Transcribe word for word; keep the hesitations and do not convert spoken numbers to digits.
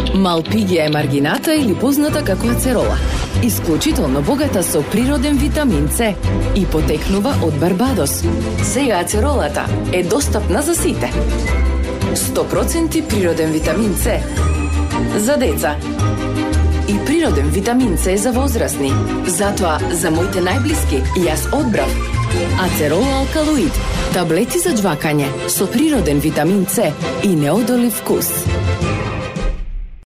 Малпигија е маргината или позната како ацерола. Исклучително богата со природен витамин С и потекнува од Барбадос. Сега ацеролата е достапна за сите. сто проценти природен витамин С за деца. И природен витамин С за возрастни. Затоа за моите најблиски јас одбрав Ацерола алкалоид, таблети за џвакање со природен витамин С и неодолив вкус.